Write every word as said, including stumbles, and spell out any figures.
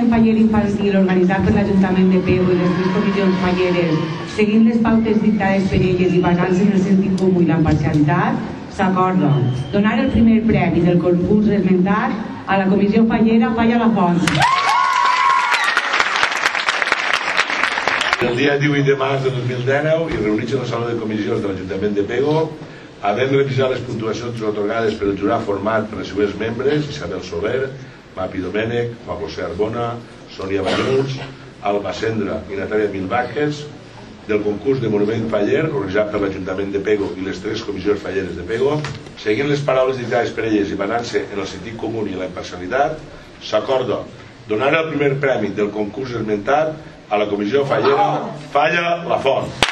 faller infantil organitzat per l'Ajuntament de Pego i les tres comissions falleres, seguint les pautes dictades per elles i basant-se en el sentit comú i la imparcialitat, s'acorda donar el primer premi del concurs esmentat a la comissió fallera Falla la Font. El dia divuit de març de dos mil dinou i reunits en la sala de comissions de l'Ajuntament de Pego, havent revisat les puntuacions atorgades per el jurat format per les següents membres: Isabel Soler, Mapi Domènech, Juan José Arbona, Sònia Banyuls, Alba Cendra i Natàlia Milvàquez, del concurs de monument faller organitzat per l'Ajuntament de Pego i les tres comissions falleres de Pego, seguint les paraules dictades per elles i basant-se en el sentit comú i la imparcialitat, s'acorda donar el primer premi del concurs esmentat a la comissió fallera Falla la Font.